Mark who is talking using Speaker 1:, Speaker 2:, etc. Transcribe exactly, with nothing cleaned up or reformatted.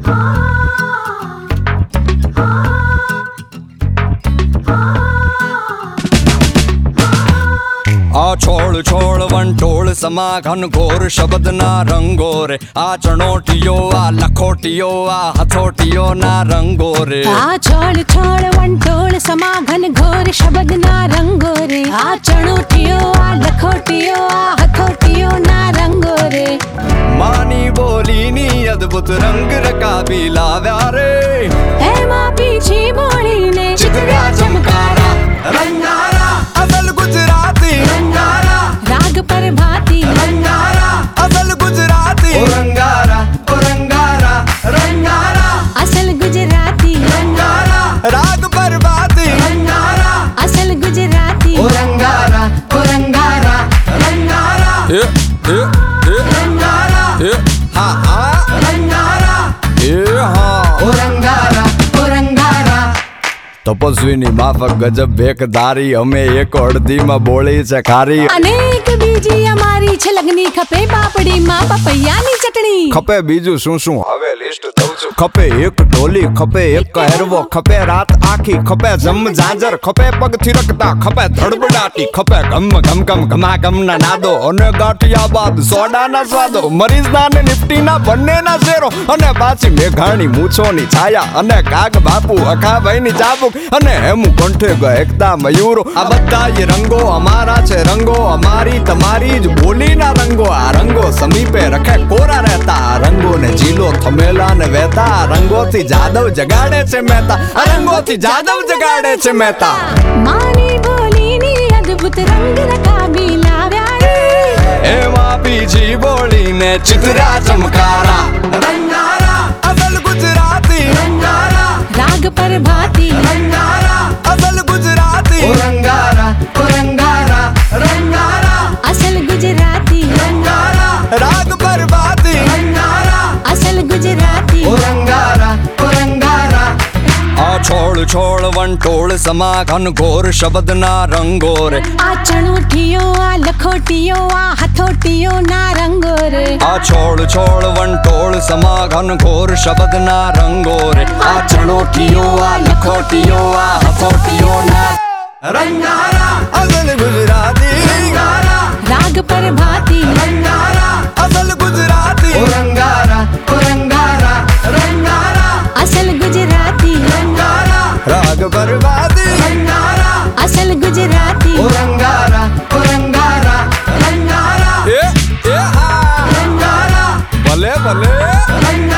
Speaker 1: आ छोड़ छोड़ वंटोल समा घन घोर शब्द ना रंगो रे आ चणोटियो आ लखोटियो आ हथोटियो ना रंगो रे
Speaker 2: आ छोड़ छोड़ वंटोल समा घन घोर शब्द ना रंगो रे आ चणोटियो आ लखोटियो आ हथोटियो ना रंगो रे
Speaker 1: मानी बोली नी अद्भुत रंग रकाबी लाव्या रे
Speaker 2: हे मां पीछी बोली ने चितरा चमकारा
Speaker 1: रंगारा असल गुजराती रंगारा
Speaker 2: राग पर भाती
Speaker 1: रंगारा असल गुजराती रंगारा रंगारा रंगारा
Speaker 2: असल गुजराती
Speaker 1: रंगारा राग पर भाती रंगारा
Speaker 2: असल गुजराती
Speaker 1: रंगारा रंगारा रंगारा ए ए ए रंगारा ए हा हा रंगारा ए हा रंगारा रंगारा तपस्वीनी माफक गजब भेकदारी અમે એક અડધીમાં બોળી છે ખારી
Speaker 2: અનેક બીજી અમારી છલગની ખપે પાપડીમાં પપૈયાની ચટણી
Speaker 1: ખપે બીજું શું શું હવે લિસ્ટ દઉં છું ખપે એક ઢોલી ખપે એક કહેરવો ખપે રાત આખી ખપે જમ ઝાંઝર ખપે પગ થિરકતા ખપે ધડબડાટી ખપે ગમ ગમ ગમ ઘમા ગમના નાદો અને ગાંઠિયા બાદ સોડાના સ્વાદો મરીઝના ને નિફ્ટીના બંનેના શેરો અને પાછી મેઘાણી મૂછોની છાયા અને કાગ બાપુ અખાભાઈની ચાબુક અને હેમુ કંઠે ગહેકતા મયુરો આ બધા એ રંગો અમારા છે રંગો અમારી તમારી જ બોલીના રંગો આ રંગો સમીપે રખે કોરા રહેતા આ રંગોને જીલો થમેલા ને વહેતા આ રંગોથી જાદવ જગાડે છે મહેતા આ રંગોથી જાદવ જગાડે છે મહેતા
Speaker 2: માની બોલીની અદ્ભુત રંગ રકાબી લાવ્યા રે
Speaker 1: એમાં બીજી બોલીને ચિતરા ચમકારા રંગારા અસલ ગુજરાતી રંગારા
Speaker 2: રાગ પર ભાતી
Speaker 1: રંગારા અસલ ગુજરાતી રંગારા રંગારા રંગારા
Speaker 2: અસલ ગુજરાતી
Speaker 1: રંગારા રાગ પર ભાતી રંગારા
Speaker 2: અસલ ગુજરાતી
Speaker 1: રંગારા રંગારા આ છોડ છોડ વંટોળ સમા ઘન ઘોર શબ્દના રંગો રે
Speaker 2: આ ચણોઠીઓ આ લખોટીઓ આ હથોટીઓ ના રંગો રે
Speaker 1: આ છોડ છોડ વંટોળ સમા ઘન ઘોર શબ્દના રંગો રે આ ચણોટીઓ આ લખોટીઓ આ હથોટીઓ ના રંગારા અસલ ગુજરાતી રંગારા
Speaker 2: રાગ પર ભાતી
Speaker 1: રંગારા અસલ ગુજરાતી રંગારા રંગારા રંગારા
Speaker 2: અસલ ગુજરાતી
Speaker 1: રંગારા રાગ પર ભાતી રંગારા
Speaker 2: અસલ ગુજરાતી
Speaker 1: રંગારા રંગારા રંગારા એ એ હા રંગારા ભલે ભલે રંગારા